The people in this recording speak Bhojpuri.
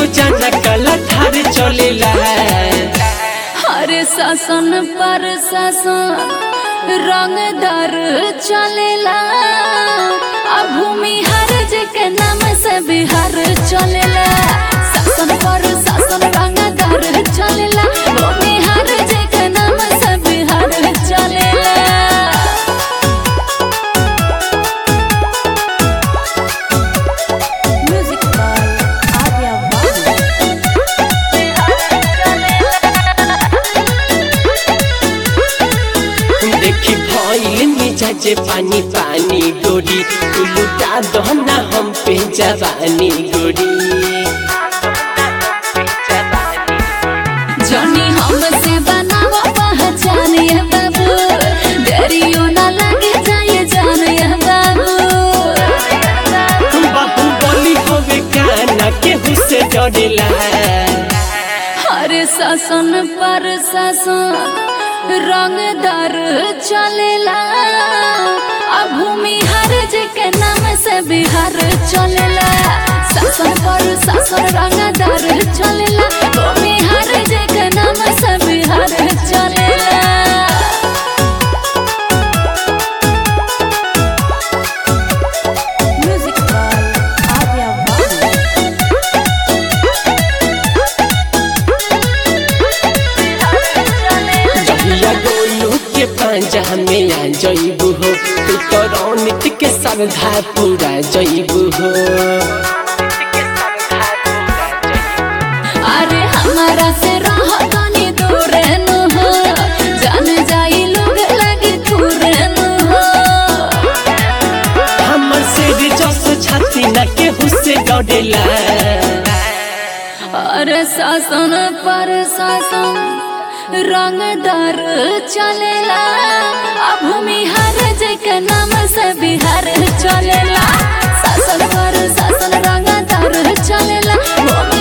रोजाना कला धार चलेला। हरे शासन पर शासन रंगदार चलेला। भूमि हर के नाम से बिहार चलेला। शासन पर शासन रंगदार चलेला। भूमि हर के नाम से बिहार चलेला। देखी भइल मिजाज पानी पानी गोरी, तू लुटा दहना हम पे जवानी गोरी। जनी हमसे बनावा पहचान ये बाबू, देरियो ना लगे जाए जान ये बाबू। बाबू बोली होवे काना केहू से डरेला। हरे शासन पर शासन रंगदार चलेला। भूमि हर के नाम से बिहार चलेला। शासन पर शासन रंगदार चलेला। भूमि हर के नाम से बिहार चलेला। पांजा में आ जइबू हो, तू तो रौनित के श्रद्धा पूरा जइबू हो। अरे हमारा से रहो तनी दूर न हो, जान जाई लोग लगे दूर न हो। हमर से जस छाती न केहू से डरेला। अरे शासन पर शासन रंगदार चलेला। भूमि हर के नाम से बिहार चलेला। शासन पर शासन रंगदार चलेला।